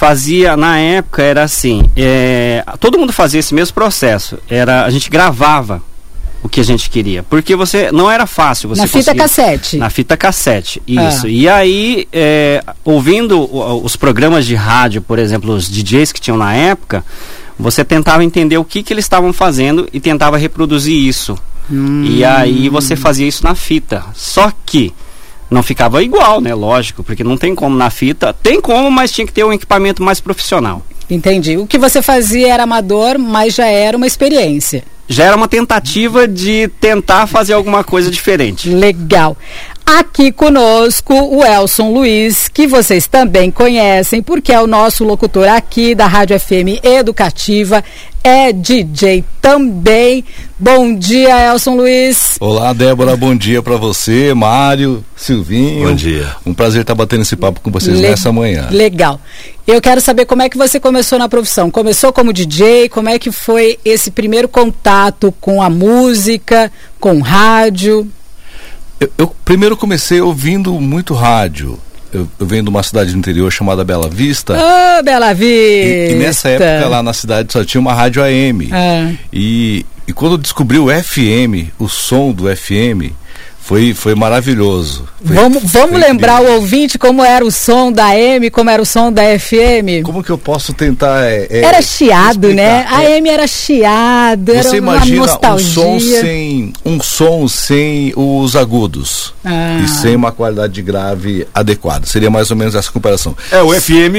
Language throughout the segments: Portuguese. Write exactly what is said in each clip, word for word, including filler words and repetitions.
fazia, na época, era assim, é, todo mundo fazia esse mesmo processo, era, a gente gravava o que a gente queria, porque você, não era fácil você na fita conseguir, cassete. Na fita cassete, isso. Ah. E aí, é, ouvindo os programas de rádio, por exemplo, os D Js que tinham na época, você tentava entender o que, que eles estavam fazendo e tentava reproduzir isso. Hum. E aí você fazia isso na fita. Só que não ficava igual, né? Lógico, porque não tem como na fita. Tem como, mas tinha que ter um equipamento mais profissional. Entendi. O que você fazia era amador, mas já era uma experiência. Já era uma tentativa de tentar fazer alguma coisa diferente. Legal. Aqui conosco o Elson Luiz, que vocês também conhecem, porque é o nosso locutor aqui da Rádio F M Educativa, é D J também. Bom dia, Elson Luiz. Olá, Débora, bom dia para você, Mário, Silvinho. Bom dia. Um prazer estar batendo esse papo com vocês Le- nessa manhã. Legal. Eu quero saber como é que você começou na profissão. Começou como D J, como é que foi esse primeiro contato com a música, com rádio? Eu, eu primeiro comecei ouvindo muito rádio. Eu, eu venho de uma cidade do interior chamada Bela Vista. Oh, Bela Vista! E, e nessa época lá na cidade só tinha uma rádio A M. Ah. E, e quando eu descobri o F M, o som do F M, foi, foi maravilhoso. Foi, vamos vamos foi lembrar incrível. o ouvinte como era o som da A M, como era o som da F M? Como que eu posso tentar... É, é, era chiado, explicar? né? A É. M era chiado, Você era uma imagina nostalgia. um som sem um som sem os agudos Ah. e sem uma qualidade de grave adequada. Seria mais ou menos essa comparação. É, o F M,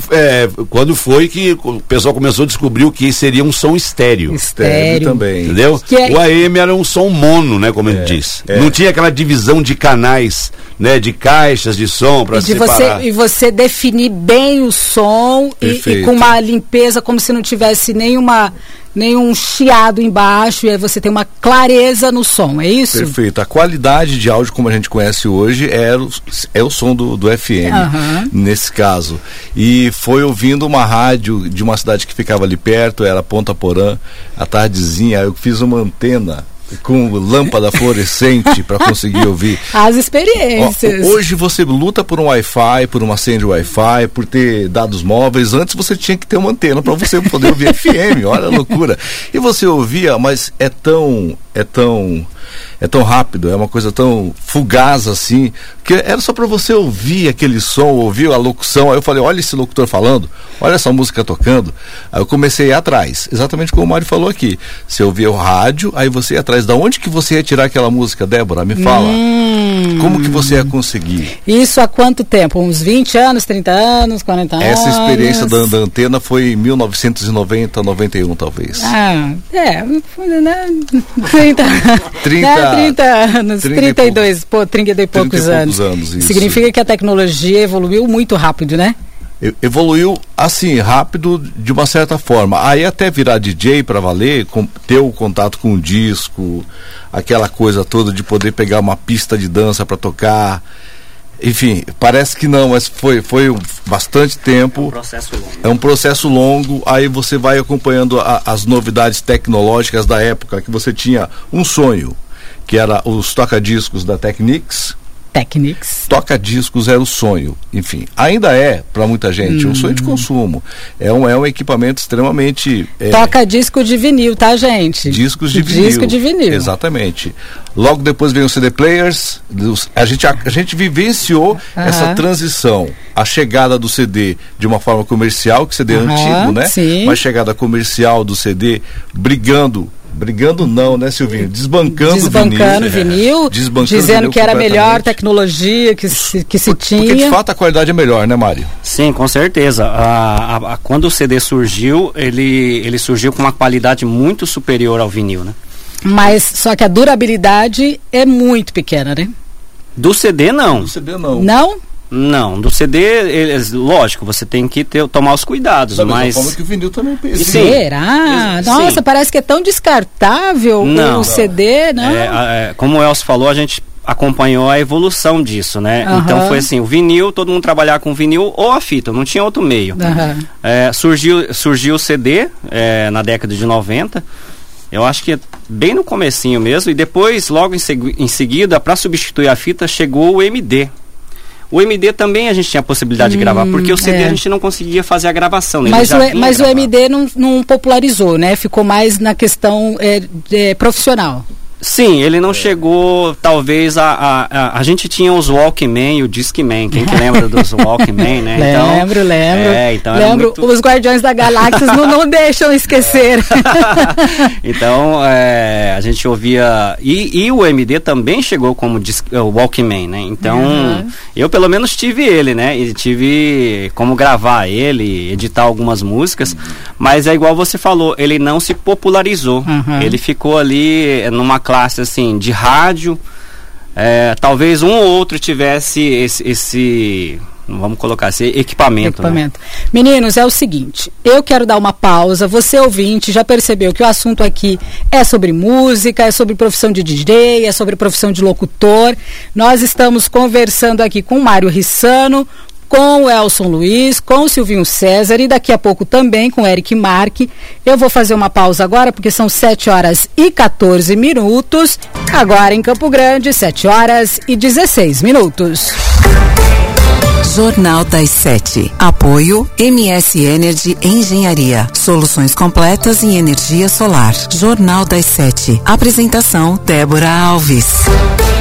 é, quando foi que o pessoal começou a descobrir o que seria um som estéreo. Estéreo também. Entendeu? Que é- O A M era um som mono, né, como É, ele diz. é. Não tinha aquela divisão de canais, né, de caixas de som para E de separar. você, e você definir bem o som e, e Perfeito. com uma limpeza, como se não tivesse nenhuma, nenhum chiado embaixo, e aí você tem uma clareza no som, é isso? Perfeito. A qualidade de áudio como a gente conhece hoje é o, é o som do, do F M, Aham. nesse caso. E foi ouvindo uma rádio de uma cidade que ficava ali perto, era Ponta Porã, à tardezinha, eu fiz uma antena com lâmpada fluorescente para conseguir ouvir. As experiências. Ó, hoje você luta por um Wi-Fi, por uma senha de Wi-Fi, por ter dados móveis. Antes você tinha que ter uma antena para você poder ouvir F M. Olha a loucura. E você ouvia, mas é tão, é tão, é tão rápido, é uma coisa tão fugaz assim, que era só para você ouvir aquele som, ouvir a locução. Aí eu falei, olha esse locutor falando, olha essa música tocando. Aí eu comecei a ir atrás, exatamente como o Mário falou aqui. Você ouvia o rádio, aí você ia atrás. Da onde que você ia tirar aquela música, Débora? Me fala. Hum. Como que você ia conseguir? Isso há quanto tempo? Uns vinte anos, trinta anos, quarenta anos? Essa experiência da, da antena foi em mil novecentos e noventa, noventa e um, talvez. Ah, é, né? trinta, trinta, né? trinta anos, trinta trinta e e dois, pô, trinta e poucos trinta e anos. poucos anos, isso. Significa que a tecnologia evoluiu muito rápido, né? E- Evoluiu assim, rápido de uma certa forma. Aí até virar D J para valer, com, ter o contato com o disco, aquela coisa toda de poder pegar uma pista de dança para tocar. Enfim, parece que não, mas foi, foi bastante tempo. Processo longo. É um processo longo, aí você vai acompanhando a- as novidades tecnológicas da época, que você tinha um sonho, que era os toca-discos da Technics. Technics. Toca-discos era o sonho, enfim, ainda é para muita gente um sonho de consumo. É um, é um equipamento extremamente é, Toca disco de vinil, tá, gente? discos de vinil. Disco de vinil. Exatamente. Logo depois veio os C D players. dos- A gente, a, a gente vivenciou Aham. essa transição, a chegada do C D de uma forma comercial, que C D é Aham, antigo, né? sim. Mas chegada comercial do C D, brigando. Brigando não, né, Silvinho? Desbancando, Desbancando o vinil, vinil. É. Desbancando dizendo vinil que era a melhor completamente. tecnologia que se, que se tinha. Porque de fato a qualidade é melhor, né, Mário? Sim, com certeza. A, a- a- quando o C D surgiu, ele, ele surgiu com uma qualidade muito superior ao vinil, né? Mas só que a durabilidade é muito pequena, né? Do C D, não. O C D não. Não? Não, do C D, eles- lógico, você tem que ter, tomar os cuidados, Da mesma mas... forma que o vinil também pensa. Sim. Será? Sim. Nossa, parece que é tão descartável Não. o C D, não? É, a- é, como o Elcio falou, a gente acompanhou a evolução disso, né? Aham. Então foi assim, o vinil, todo mundo trabalhava com vinil ou a fita, não tinha outro meio. Aham. É, surgiu, surgiu o C D é, na década de noventa, eu acho que bem no comecinho mesmo, e depois, logo em, segu- em seguida, para substituir a fita, chegou o M D. O M D também a gente tinha a possibilidade hum, de gravar, porque o C D é. a gente não conseguia fazer a gravação. Né? Mas, o, mas o M D não, não popularizou, né? Ficou mais na questão é, é, profissional. Sim, ele não é. chegou, talvez, a, a, a... A gente tinha os Walkman e o Discman, quem que lembra dos Walkman, né? Então, lembro, lembro. É, então lembro, muito... os Guardiões da Galáxia não, não deixam esquecer. Então, é, a gente ouvia... E, e o M D também chegou como disc, o Walkman, né? Então, uhum. eu pelo menos tive ele, né? E tive como gravar ele, editar algumas músicas, mas é igual você falou, ele não se popularizou. Uhum. Ele ficou ali numa classe assim de rádio, é, talvez um ou outro tivesse esse, esse vamos colocar esse equipamento. equipamento. Né? Meninos, é o seguinte, eu quero dar uma pausa. Você ouvinte já percebeu que o assunto aqui é sobre música, é sobre profissão de D J, é sobre profissão de locutor. Nós estamos conversando aqui com o Mário Rissano, com o Elson Luiz, com o Silvinho César e daqui a pouco também com o Eric Marque. Eu vou fazer uma pausa agora porque são sete horas e quatorze minutos. Agora em Campo Grande, sete horas e dezesseis minutos. Jornal das Sete. Apoio M S Energy Engenharia. Soluções completas em energia solar. Jornal das Sete. Apresentação Débora Alves.